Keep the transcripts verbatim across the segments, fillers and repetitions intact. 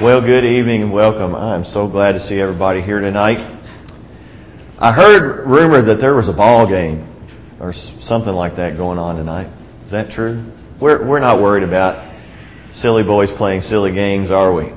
Well, good evening and welcome. I'm so glad to see everybody here tonight. I heard rumor that there was a ball game or something like that going on tonight. Is that true? We're we're not worried about silly boys playing silly games, are we?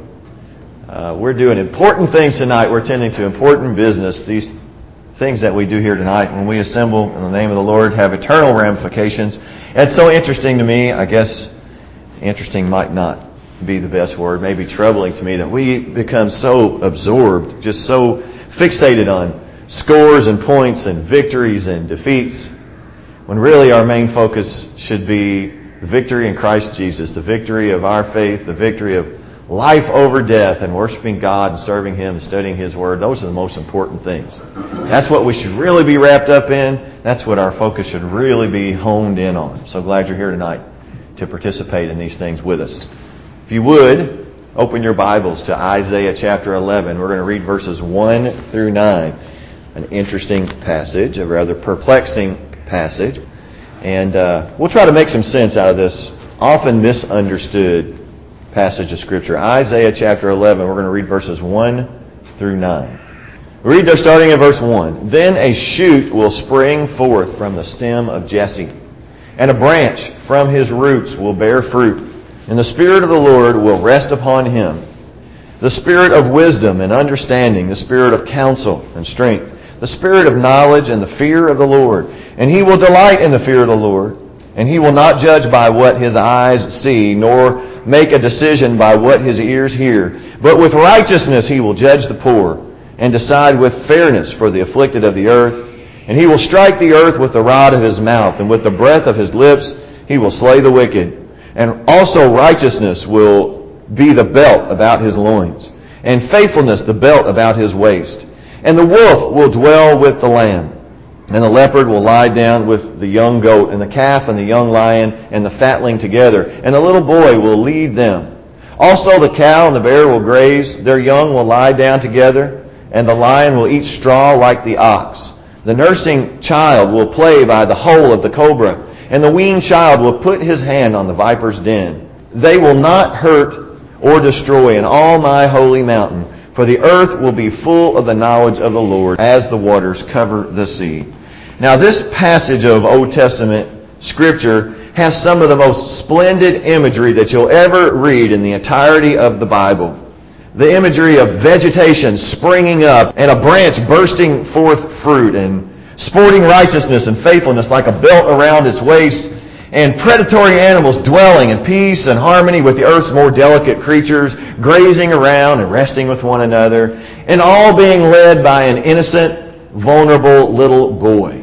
Uh, we're doing important things tonight. We're tending to important business. These things that we do here tonight when we assemble in the name of the Lord have eternal ramifications. And it's so interesting to me. I guess interesting might not be the best word, maybe troubling to me, that we become so absorbed, just so fixated on scores and points and victories and defeats, when really our main focus should be the victory in Christ Jesus, the victory of our faith, the victory of life over death, and worshiping God and serving Him and studying His Word. Those are the most important things. That's what we should really be wrapped up in. That's what our focus should really be honed in on. So glad you're here tonight to participate in these things with us. If you would, open your Bibles to Isaiah chapter eleven. We're going to read verses one through nine. An interesting passage, a rather perplexing passage. And uh, we'll try to make some sense out of this often misunderstood passage of Scripture. Isaiah chapter eleven, we're going to read verses one through nine. We read there starting at verse one. Then a shoot will spring forth from the stem of Jesse, and a branch from his roots will bear fruit. And the Spirit of the Lord will rest upon him, the Spirit of wisdom and understanding, the Spirit of counsel and strength, the Spirit of knowledge and the fear of the Lord. And he will delight in the fear of the Lord. And he will not judge by what his eyes see, nor make a decision by what his ears hear. But with righteousness he will judge the poor, and decide with fairness for the afflicted of the earth. And he will strike the earth with the rod of his mouth, and with the breath of his lips he will slay the wicked. And also righteousness will be the belt about his loins, and faithfulness the belt about his waist. And the wolf will dwell with the lamb, and the leopard will lie down with the young goat, and the calf and the young lion and the fatling together, and the little boy will lead them. Also the cow and the bear will graze, their young will lie down together, and the lion will eat straw like the ox. The nursing child will play by the hole of the cobra, and the weaned child will put his hand on the viper's den. They will not hurt or destroy in all my holy mountain, for the earth will be full of the knowledge of the Lord as the waters cover the sea. Now this passage of Old Testament Scripture has some of the most splendid imagery that you'll ever read in the entirety of the Bible. The imagery of vegetation springing up and a branch bursting forth fruit, and sporting righteousness and faithfulness like a belt around its waist, and predatory animals dwelling in peace and harmony with the earth's more delicate creatures, grazing around and resting with one another, and all being led by an innocent, vulnerable little boy.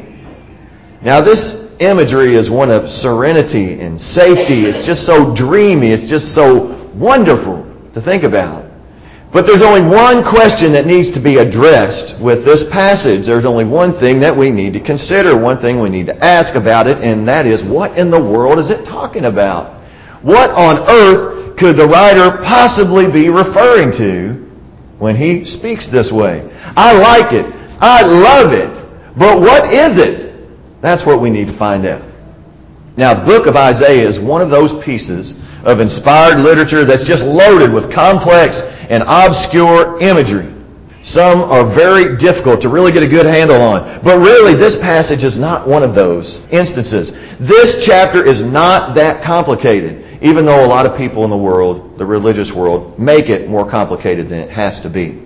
Now this imagery is one of serenity and safety. It's just so dreamy. It's just so wonderful to think about. But there's only one question that needs to be addressed with this passage. There's only one thing that we need to consider, one thing we need to ask about it, and that is, what in the world is it talking about? What on earth could the writer possibly be referring to when he speaks this way? I like it. I love it. But what is it? That's what we need to find out. Now, the book of Isaiah is one of those pieces of inspired literature that's just loaded with complex and obscure imagery. Some are very difficult to really get a good handle on. But really, this passage is not one of those instances. This chapter is not that complicated, even though a lot of people in the world, the religious world, make it more complicated than it has to be.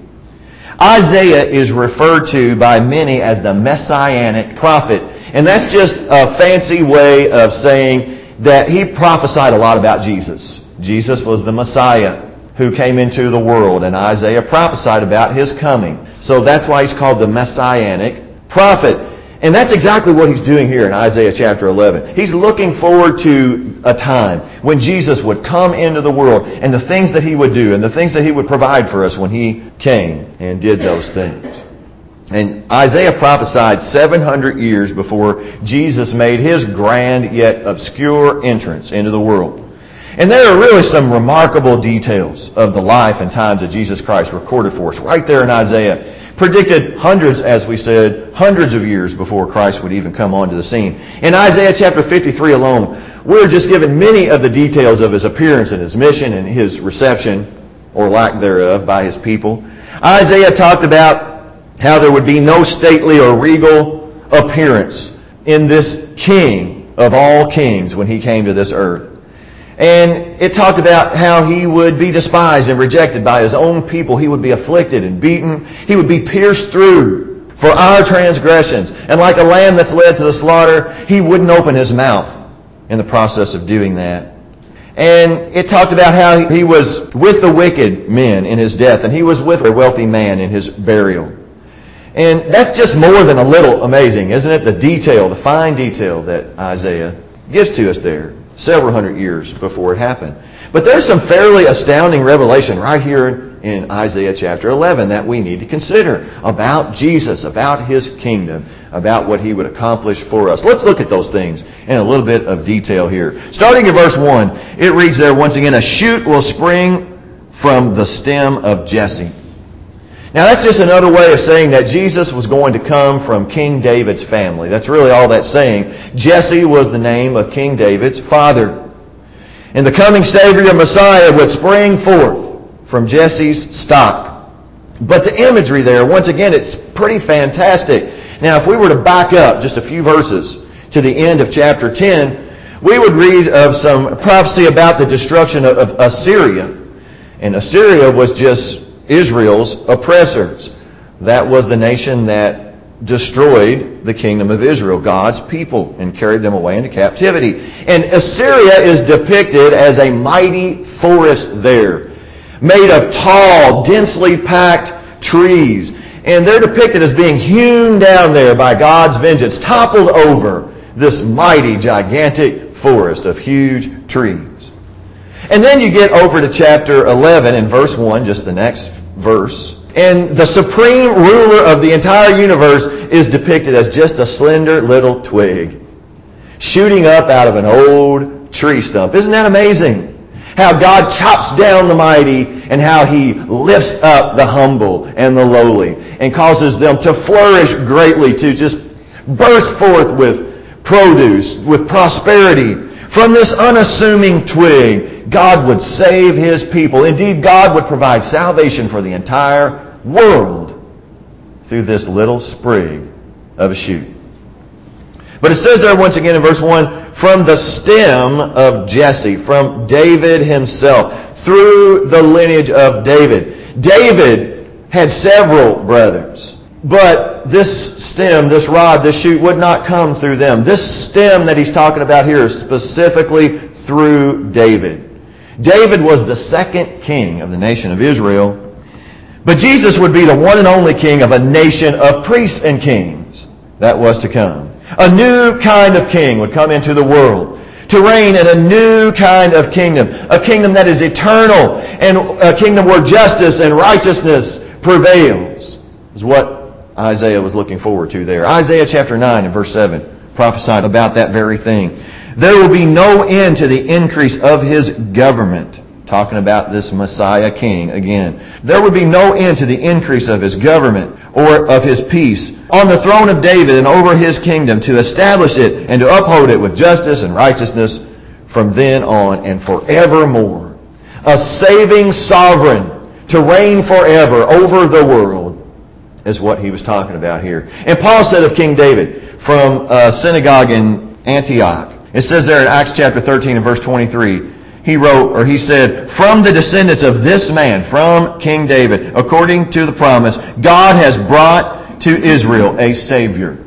Isaiah is referred to by many as the Messianic prophet. And that's just a fancy way of saying that he prophesied a lot about Jesus. Jesus was the Messiah who came into the world, and Isaiah prophesied about His coming. So that's why he's called the Messianic prophet. And that's exactly what he's doing here in Isaiah chapter eleven. He's looking forward to a time when Jesus would come into the world, and the things that He would do, and the things that He would provide for us when He came and did those things. And Isaiah prophesied seven hundred years before Jesus made His grand yet obscure entrance into the world. And there are really some remarkable details of the life and times of Jesus Christ recorded for us right there in Isaiah. Predicted hundreds, as we said, hundreds of years before Christ would even come onto the scene. In Isaiah chapter fifty-three alone, we're just given many of the details of His appearance and His mission and His reception. or lack thereof, by his people. Isaiah talked about how there would be no stately or regal appearance in this king of all kings when he came to this earth. And it talked about how he would be despised and rejected by his own people. He would be afflicted and beaten. He would be pierced through for our transgressions. And like a lamb that's led to the slaughter, he wouldn't open his mouth in the process of doing that. And it talked about how he was with the wicked men in his death, and he was with a wealthy man in his burial. And that's just more than a little amazing, isn't it? The detail, the fine detail that Isaiah gives to us there, several hundred years before it happened. But there's some fairly astounding revelation right here in Isaiah chapter eleven that we need to consider about Jesus, about His kingdom, about what He would accomplish for us. Let's look at those things in a little bit of detail here. Starting in verse one, it reads there once again, "A shoot will spring from the stem of Jesse." Now that's just another way of saying that Jesus was going to come from King David's family. That's really all that's saying. Jesse was the name of King David's father. And the coming Savior, Messiah, would spring forth from Jesse's stock. But the imagery there, once again, it's pretty fantastic. Now, if we were to back up just a few verses to the end of chapter ten, we would read of some prophecy about the destruction of, of Assyria. And Assyria was just Israel's oppressors. That was the nation that destroyed the kingdom of Israel, God's people, and carried them away into captivity. And Assyria is depicted as a mighty forest there, made of tall, densely packed trees. And they're depicted as being hewn down there by God's vengeance, toppled over this mighty, gigantic forest of huge trees. And then you get over to chapter eleven in verse one, just the next verse. And the supreme ruler of the entire universe is depicted as just a slender little twig shooting up out of an old tree stump. Isn't that amazing? How God chops down the mighty and how He lifts up the humble and the lowly and causes them to flourish greatly, to just burst forth with produce, with prosperity. From this unassuming twig, God would save His people. Indeed, God would provide salvation for the entire world through this little sprig of a shoot. But it says there once again in verse one, from the stem of Jesse, from David himself, through the lineage of David. David had several brothers. But this stem, this rod, this shoot would not come through them. This stem that he's talking about here is specifically through David. David was the second king of the nation of Israel. But Jesus would be the one and only king of a nation of priests and kings that was to come. A new kind of king would come into the world to reign in a new kind of kingdom. A kingdom that is eternal and a kingdom where justice and righteousness prevails. Is what Isaiah was looking forward to there. Isaiah chapter nine and verse seven prophesied about that very thing. There will be no end to the increase of His government. Talking about this Messiah King again. There would be no end to the increase of His government or of His peace on the throne of David and over His kingdom, to establish it and to uphold it with justice and righteousness from then on and forevermore. A saving sovereign to reign forever over the world is what he was talking about here. And Paul said of King David from a synagogue in Antioch, it says there in Acts chapter thirteen and verse twenty-three, he wrote, or he said, from the descendants of this man, from King David, according to the promise, God has brought to Israel a Savior,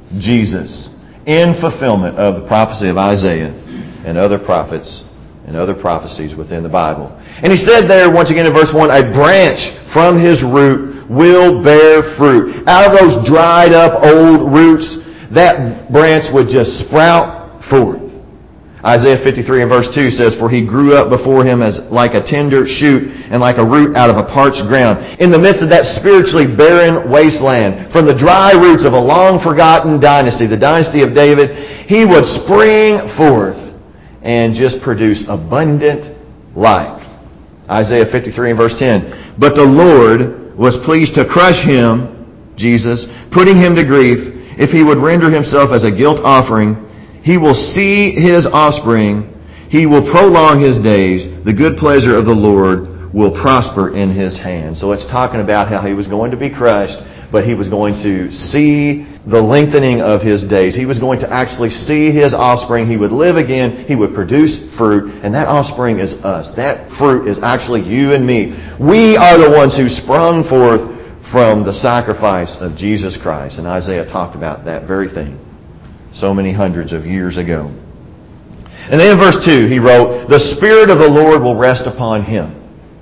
Jesus, in fulfillment of the prophecy of Isaiah and other prophets and other prophecies within the Bible. And he said there, once again in verse one, a branch from his root will bear fruit. Out of those dried up old roots, that branch would just sprout forth. Isaiah fifty-three and verse two says, for he grew up before him as like a tender shoot and like a root out of a parched ground. In the midst of that spiritually barren wasteland, from the dry roots of a long forgotten dynasty, the dynasty of David, he would spring forth and just produce abundant life. Isaiah fifty-three and verse ten, but the Lord was pleased to crush him, Jesus, putting him to grief, if he would render himself as a guilt offering. He will see his offspring. He will prolong his days. The good pleasure of the Lord will prosper in his hand. So it's talking about how he was going to be crushed, but he was going to see the lengthening of his days. He was going to actually see his offspring. He would live again. He would produce fruit. And that offspring is us. That fruit is actually you and me. We are the ones who sprung forth from the sacrifice of Jesus Christ. And Isaiah talked about that very thing so many hundreds of years ago. And then in verse two, he wrote, "The Spirit of the Lord will rest upon him."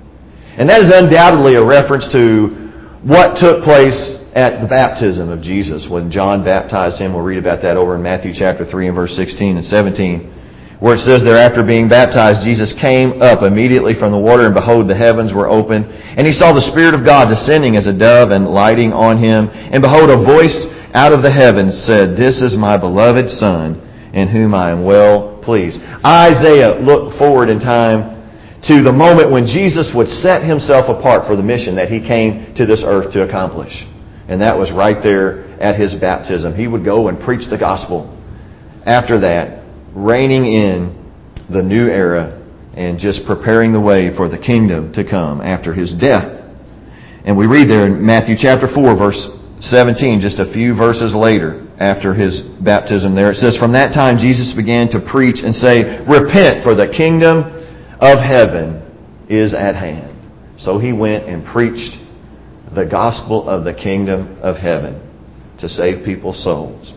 And that is undoubtedly a reference to what took place at the baptism of Jesus when John baptized him. We'll read about that over in Matthew chapter three and verse sixteen and seventeen, where it says, "There after being baptized, Jesus came up immediately from the water, and behold, the heavens were opened, and he saw the Spirit of God descending as a dove and lighting on him. And behold, a voice out of the heavens said, 'This is my beloved Son, in whom I am well pleased.'" Isaiah looked forward in time to the moment when Jesus would set himself apart for the mission that he came to this earth to accomplish. And that was right there at his baptism. He would go and preach the gospel. After that, reigning in the new era and just preparing the way for the kingdom to come after his death. And we read there in Matthew chapter four, verse seventeen, just a few verses later after his baptism there, it says, "From that time Jesus began to preach and say, 'Repent, for the kingdom of heaven is at hand.'" So he went and preached the gospel of the kingdom of heaven to save people's souls.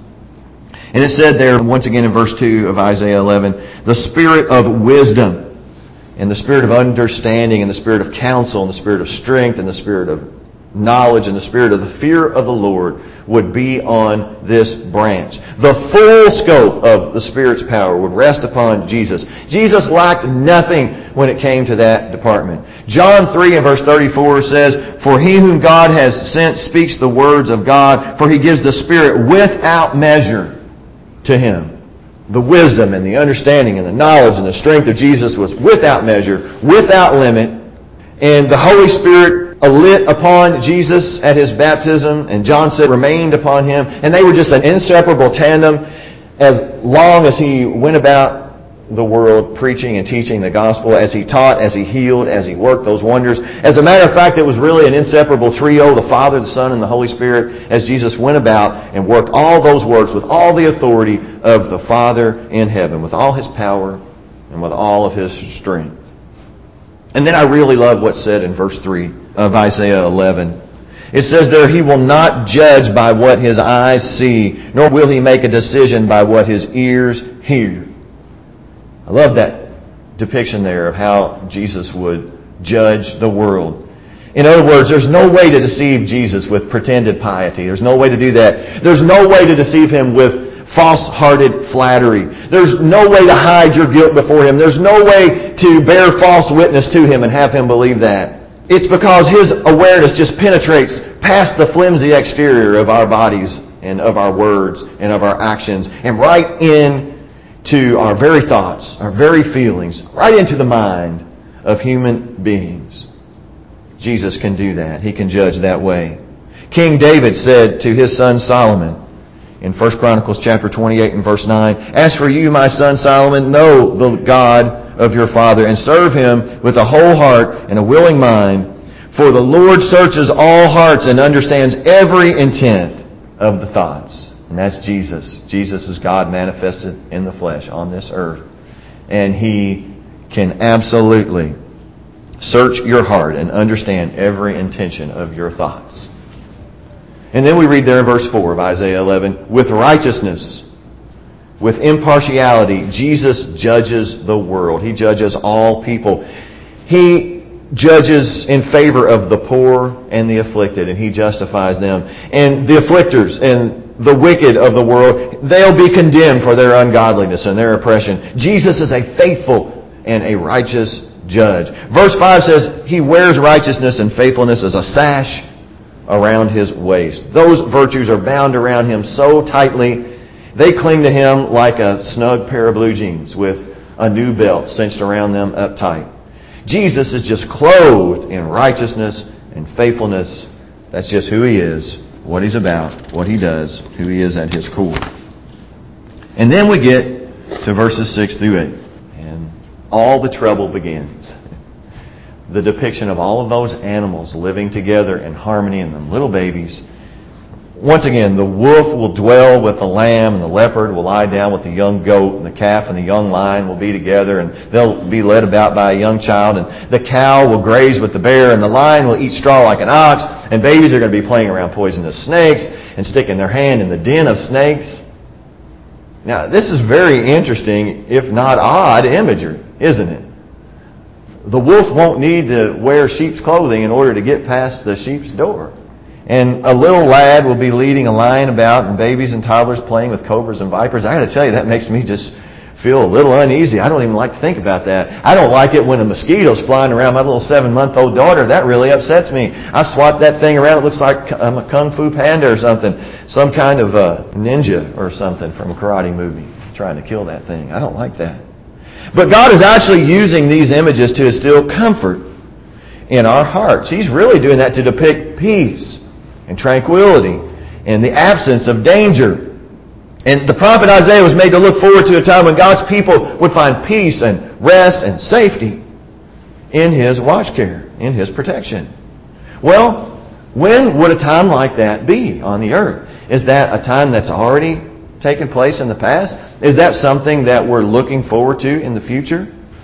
And it said there, once again in verse two of Isaiah eleven, "The Spirit of wisdom and the Spirit of understanding and the Spirit of counsel and the Spirit of strength and the Spirit of knowledge and the Spirit of the fear of the Lord would be on this branch." The full scope of the Spirit's power would rest upon Jesus. Jesus lacked nothing when it came to that department. John three and verse thirty-four says, "For he whom God has sent speaks the words of God, for he gives the Spirit without measure to him." The wisdom and the understanding and the knowledge and the strength of Jesus was without measure, without limit. And the Holy Spirit lit upon Jesus at his baptism, and John said remained upon him. And they were just an inseparable tandem as long as he went about the world preaching and teaching the gospel, as he taught, as he healed, as he worked those wonders. As a matter of fact, it was really an inseparable trio, the Father, the Son, and the Holy Spirit, as Jesus went about and worked all those works with all the authority of the Father in heaven, with all his power and with all of his strength. And then I really love what's said in verse three of Isaiah eleven. It says there, "He will not judge by what his eyes see, nor will he make a decision by what his ears hear." I love that depiction there of how Jesus would judge the world. In other words, there's no way to deceive Jesus with pretended piety. There's no way to do that. There's no way to deceive him with false-hearted flattery. There's no way to hide your guilt before him. There's no way to bear false witness to him and have him believe that. It's because his awareness just penetrates past the flimsy exterior of our bodies and of our words and of our actions and right into our very thoughts, our very feelings, right into the mind of human beings. Jesus can do that. He can judge that way. King David said to his son Solomon in First Chronicles chapter twenty-eight and verse nine, "As for you, my son Solomon, know the God of your father and serve him with a whole heart and a willing mind. For the Lord searches all hearts and understands every intent of the thoughts." And that's Jesus. Jesus is God manifested in the flesh on this earth. And He can absolutely search your heart and understand every intention of your thoughts. And then we read there in verse four of Isaiah eleven, "With righteousness, with impartiality, Jesus judges the world." He judges all people. He judges in favor of the poor and the afflicted, and He justifies them. And the afflictors and the wicked of the world, they'll be condemned for their ungodliness and their oppression. Jesus is a faithful and a righteous judge. Verse five says, "He wears righteousness and faithfulness as a sash around His waist." Those virtues are bound around Him so tightly, they cling to Him like a snug pair of blue jeans with a new belt cinched around them up tight. Jesus is just clothed in righteousness and faithfulness. That's just who He is, what He's about, what He does, who He is at His core. And then we get to verses six through eight. And all the trouble begins. the depiction of all of those animals living together in harmony and them little babies. Once again, the wolf will dwell with the lamb, and the leopard will lie down with the young goat, and the calf and the young lion will be together, and they'll be led about by a young child, and the cow will graze with the bear, and the lion will eat straw like an ox, and babies are going to be playing around poisonous snakes and sticking their hand in the den of snakes. Now, this is very interesting, if not odd, imagery, isn't it? The wolf won't need to wear sheep's clothing in order to get past the sheep's door. And a little lad will be leading a lion about, and babies and toddlers playing with cobras and vipers. I got to tell you, that makes me just feel a little uneasy. I don't even like to think about that. I don't like it when a mosquito's flying around my little seven-month-old daughter. That really upsets me. I swat that thing around. It looks like I'm a Kung Fu Panda or something. Some kind of a ninja or something from a karate movie trying to kill that thing. I don't like that. But God is actually using these images to instill comfort in our hearts. He's really doing that to depict peace and tranquility and the absence of danger. And the prophet Isaiah was made to look forward to a time when God's people would find peace and rest and safety in His watch care, in His protection. Well, when would a time like that be on the earth? Is that a time that's already taken place in the past? Is that something that we're looking forward to in the future?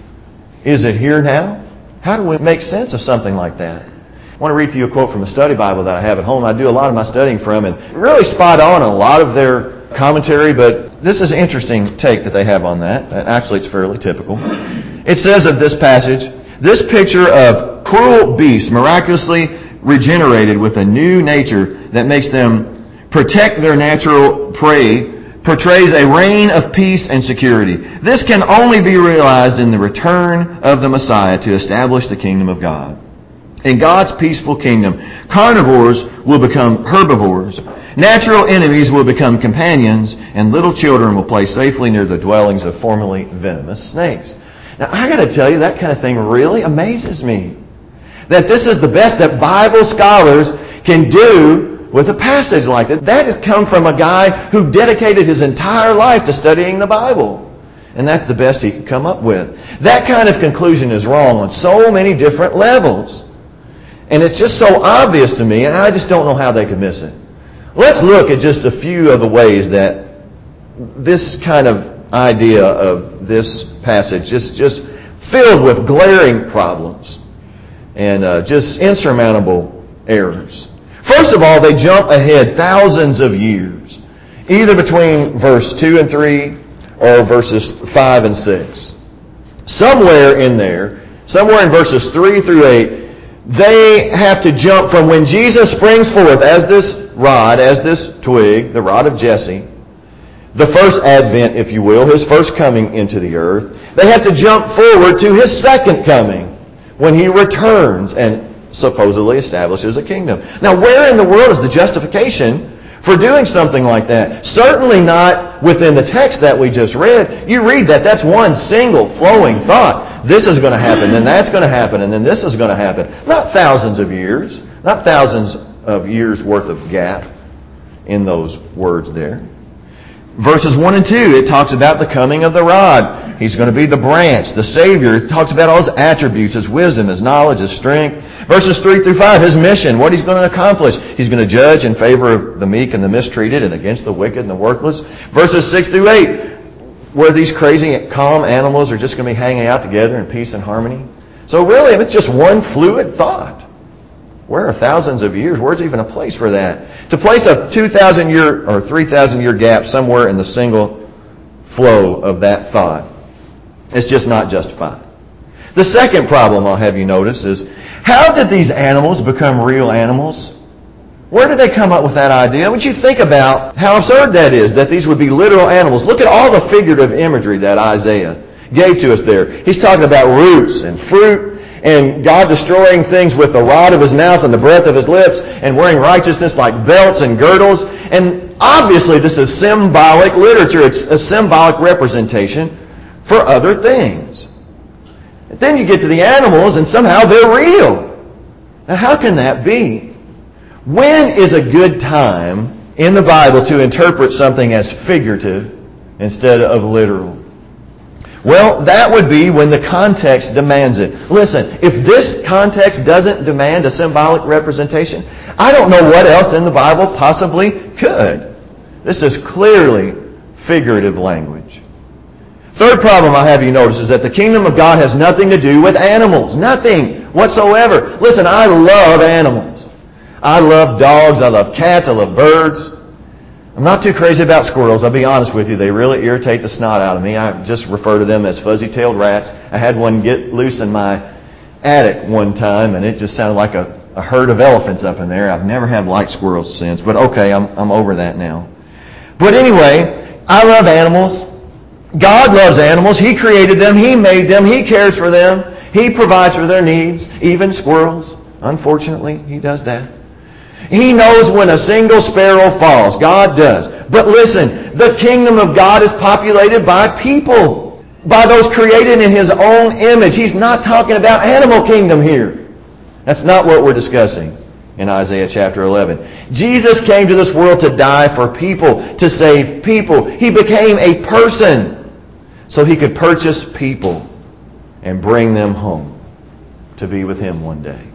Is it here now? How do we make sense of something like that? I want to read to you a quote from a study Bible that I have at home. I do a lot of my studying from, and really spot on a lot of their commentary, but this is an interesting take that they have on that. Actually, it's fairly typical. It says of this passage, this picture of cruel beasts miraculously regenerated with a new nature that makes them protect their natural prey portrays a reign of peace and security. This can only be realized in the return of the Messiah to establish the kingdom of God. In God's peaceful kingdom, carnivores will become herbivores, natural enemies will become companions, and little children will play safely near the dwellings of formerly venomous snakes. Now, I got to tell you, that kind of thing really amazes me. That this is the best that Bible scholars can do with a passage like that. That has come from a guy who dedicated his entire life to studying the Bible. And that's the best he could come up with. That kind of conclusion is wrong on so many different levels. And it's just so obvious to me, and I just don't know how they could miss it. Let's look at just a few of the ways that this kind of idea of this passage is just filled with glaring problems and uh, just insurmountable errors. First of all, they jump ahead thousands of years, either between verse two and three or verses five and six. Somewhere in there, somewhere in verses three through eight, they have to jump from when Jesus springs forth as this rod, as this twig, the rod of Jesse, the first advent, if you will, His first coming into the earth. They have to jump forward to His second coming when He returns and supposedly establishes a kingdom. Now, where in the world is the justification for doing something like that? Certainly not within the text that we just read. You read that, that's one single flowing thought. This is going to happen, then that's going to happen, and then this is going to happen. Not thousands of years, not thousands of years worth of gap in those words there. Verses one and two, it talks about the coming of the rod. He's going to be the branch, the Savior. It talks about all His attributes, His wisdom, His knowledge, His strength. Verses three through five, His mission, what He's going to accomplish. He's going to judge in favor of the meek and the mistreated and against the wicked and the worthless. Verses six through eight, where these crazy, calm animals are just going to be hanging out together in peace and harmony. So really, it's just one fluid thought. Where are thousands of years? Where's even a place for that? To place a two thousand year or three thousand year gap somewhere in the single flow of that thought, it's just not justified. The second problem I'll have you notice is, how did these animals become real animals? Where did they come up with that idea? Would you think about how absurd that is, that these would be literal animals? Look at all the figurative imagery that Isaiah gave to us there. He's talking about roots and fruit and God destroying things with the rod of His mouth and the breath of His lips and wearing righteousness like belts and girdles. And obviously this is symbolic literature. It's a symbolic representation for other things. And then you get to the animals and somehow they're real. Now how can that be? When is a good time in the Bible to interpret something as figurative instead of literal? Well, that would be when the context demands it. Listen, if this context doesn't demand a symbolic representation, I don't know what else in the Bible possibly could. This is clearly figurative language. Third problem I have you notice is that the kingdom of God has nothing to do with animals. Nothing whatsoever. Listen, I love animals. I love dogs. I love cats. I love birds. I'm not too crazy about squirrels. I'll be honest with you. They really irritate the snot out of me. I just refer to them as fuzzy-tailed rats. I had one get loose in my attic one time, and it just sounded like a, a herd of elephants up in there. I've never had liked squirrels since, but okay, I'm, I'm over that now. But anyway, I love animals. God loves animals. He created them. He made them. He cares for them. He provides for their needs, even squirrels. Unfortunately, He does that. He knows when a single sparrow falls. God does. But listen, the kingdom of God is populated by people. By those created in His own image. He's not talking about animal kingdom here. That's not what we're discussing in Isaiah chapter eleven. Jesus came to this world to die for people, to save people. He became a person so He could purchase people and bring them home to be with Him one day.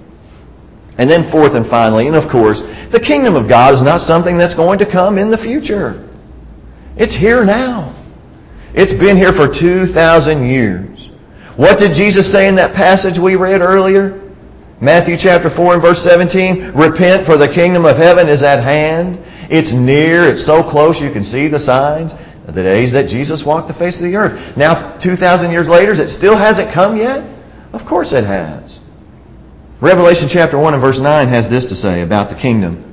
And then fourth and finally, and of course, the kingdom of God is not something that's going to come in the future. It's here now. It's been here for two thousand years. What did Jesus say in that passage we read earlier? Matthew chapter four and verse seventeen, repent for the kingdom of heaven is at hand. It's near, it's so close you can see the signs of the days that Jesus walked the face of the earth. Now, two thousand years later, it still hasn't come yet? Of course it has. Revelation chapter one and verse nine has this to say about the kingdom.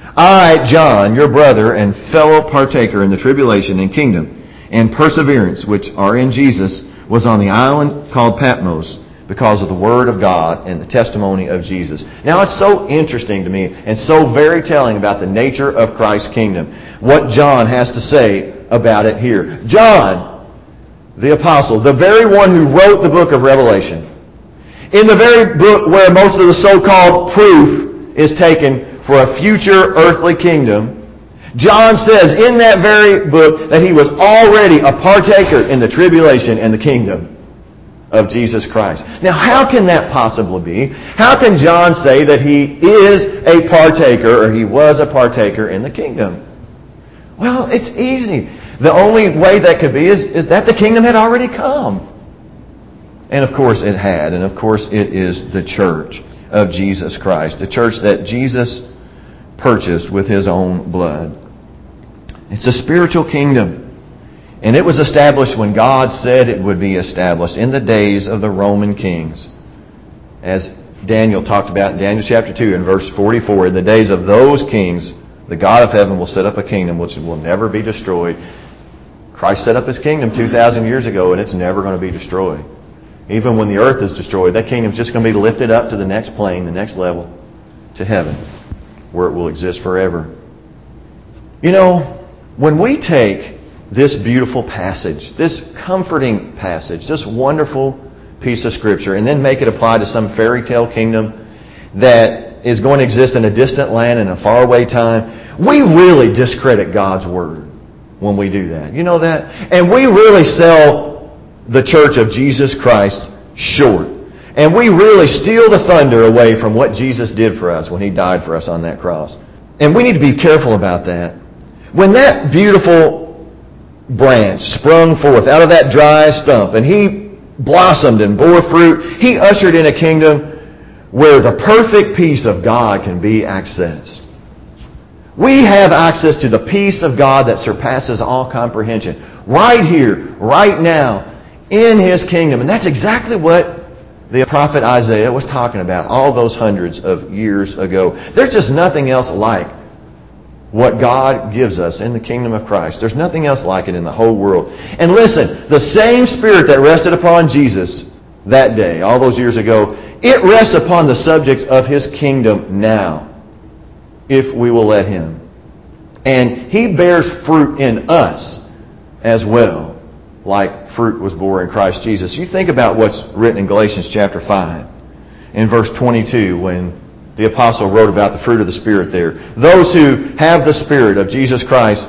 I, John, your brother and fellow partaker in the tribulation and kingdom and perseverance which are in Jesus, was on the island called Patmos because of the word of God and the testimony of Jesus. Now it's so interesting to me and so very telling about the nature of Christ's kingdom. What John has to say about it here. John, the apostle, the very one who wrote the book of Revelation, in the very book where most of the so-called proof is taken for a future earthly kingdom, John says in that very book that he was already a partaker in the tribulation and the kingdom of Jesus Christ. Now, how can that possibly be? How can John say that he is a partaker or he was a partaker in the kingdom? Well, it's easy. The only way that could be is, is that the kingdom had already come. And of course it had. And of course it is the church of Jesus Christ. The church that Jesus purchased with His own blood. It's a spiritual kingdom. And it was established when God said it would be established in the days of the Roman kings. As Daniel talked about in Daniel chapter two and verse forty-four. In the days of those kings, the God of heaven will set up a kingdom which will never be destroyed. Christ set up His kingdom two thousand years ago and it's never going to be destroyed. Even when the earth is destroyed, that kingdom is just going to be lifted up to the next plane, the next level, to heaven, where it will exist forever. You know, when we take this beautiful passage, this comforting passage, this wonderful piece of Scripture, and then make it apply to some fairy tale kingdom that is going to exist in a distant land in a faraway time, we really discredit God's Word when we do that. You know that? And we really sell the church of Jesus Christ short. And we really steal the thunder away from what Jesus did for us when He died for us on that cross. And we need to be careful about that. When that beautiful branch sprung forth out of that dry stump and he blossomed and bore fruit, He ushered in a kingdom where the perfect peace of God can be accessed. We have access to the peace of God that surpasses all comprehension. Right here, right now, in His kingdom. And that's exactly what the prophet Isaiah was talking about all those hundreds of years ago. There's just nothing else like what God gives us in the kingdom of Christ. There's nothing else like it in the whole world. And listen, the same Spirit that rested upon Jesus that day, all those years ago, it rests upon the subjects of His kingdom now, if we will let Him. And He bears fruit in us as well, like fruit was born in Christ Jesus. You think about what's written in Galatians chapter five, in verse twenty-two, when the apostle wrote about the fruit of the Spirit there. Those who have the Spirit of Jesus Christ,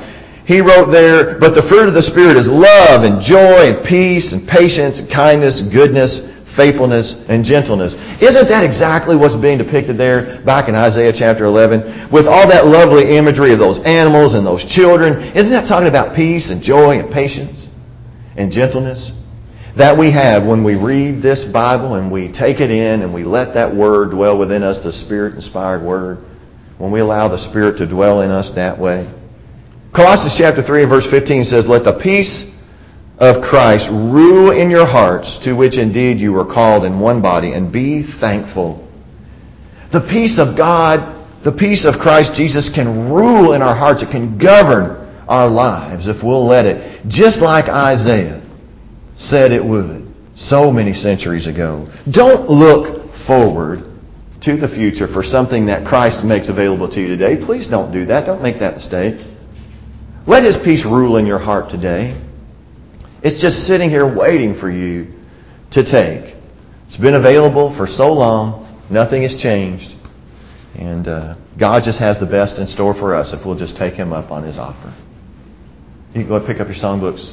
He wrote there, but the fruit of the Spirit is love and joy and peace and patience and kindness, goodness, faithfulness, and gentleness. Isn't that exactly what's being depicted there back in Isaiah chapter eleven? With all that lovely imagery of those animals and those children. Isn't that talking about peace and joy and patience and gentleness that we have when we read this Bible and we take it in and we let that Word dwell within us, the Spirit-inspired Word, when we allow the Spirit to dwell in us that way? Colossians chapter three and verse fifteen says, let the peace of Christ rule in your hearts, to which indeed you were called in one body, and be thankful. The peace of God, the peace of Christ Jesus can rule in our hearts. It can govern our lives if we'll let it. Just like Isaiah said it would so many centuries ago. Don't look forward to the future for something that Christ makes available to you today. Please don't do that. Don't make that mistake. Let His peace rule in your heart today. It's just sitting here waiting for you to take. It's been available for so long. Nothing has changed. And uh, God just has the best in store for us if we'll just take Him up on His offer. You can go and pick up your songbooks.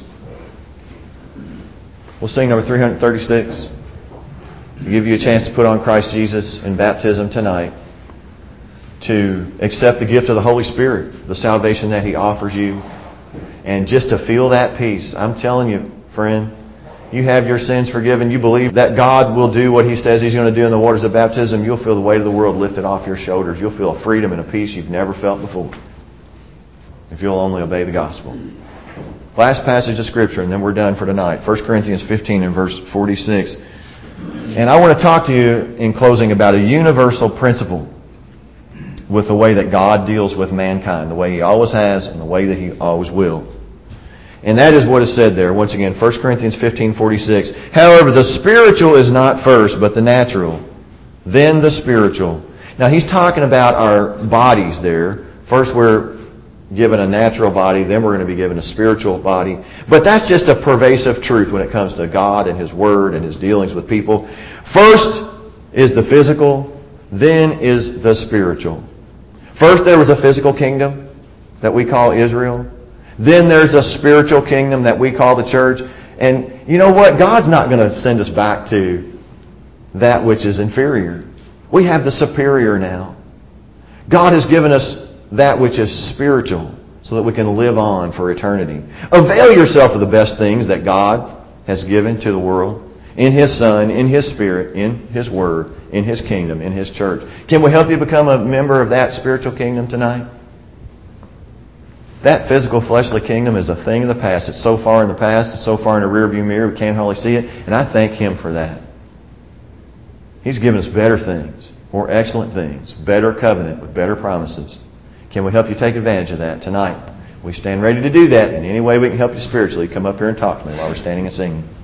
We'll sing number three thirty-six. We'll give you a chance to put on Christ Jesus in baptism tonight, to accept the gift of the Holy Spirit, the salvation that He offers you, and just to feel that peace. I'm telling you, friend, you have your sins forgiven. You believe that God will do what He says He's going to do in the waters of baptism. You'll feel the weight of the world lifted off your shoulders. You'll feel a freedom and a peace you've never felt before, if you'll only obey the gospel. Last passage of Scripture, and then we're done for tonight. First Corinthians fifteen and verse forty-six. And I want to talk to you in closing about a universal principle with the way that God deals with mankind, the way He always has and the way that He always will. And that is what is said there. Once again, First Corinthians fifteen forty-six. However, the spiritual is not first, but the natural, then the spiritual. Now, he's talking about our bodies there. First we're given a natural body, then we're going to be given a spiritual body. But that's just a pervasive truth when it comes to God and His Word and His dealings with people. First is the physical, then is the spiritual. First there was a physical kingdom that we call Israel. Then there's a spiritual kingdom that we call the church. And you know what? God's not going to send us back to that which is inferior. We have the superior now. God has given us that which is spiritual so that we can live on for eternity. Avail yourself of the best things that God has given to the world in His Son, in His Spirit, in His Word, in His kingdom, in His church. Can we help you become a member of that spiritual kingdom tonight? That physical fleshly kingdom is a thing of the past. It's so far in the past. It's so far in the rearview mirror we can't hardly see it. And I thank Him for that. He's given us better things, more excellent things, better covenant with better promises. Can we help you take advantage of that tonight? We stand ready to do that. In any way we can help you spiritually, come up here and talk to me while we're standing and singing.